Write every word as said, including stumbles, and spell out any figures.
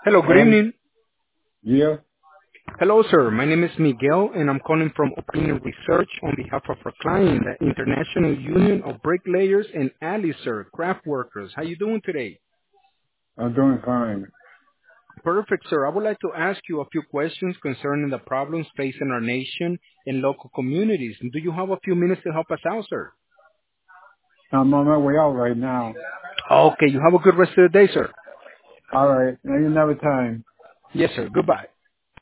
Hello, good Um, evening. yeah, Hello, sir. My name is Miguel, and I'm calling from Opinion Research on behalf of our client, the International Union of Bricklayers and Alley, sir, craft workers. How you doing today? I'm doing fine. Perfect, sir. I would like to ask you a few questions concerning the problems facing our nation and local communities. Do you have a few minutes to help us out, sir? I'm on my way out right now. Okay, you have a good rest of the day, sir. All right. Now you have a time. Yes, sir. Goodbye.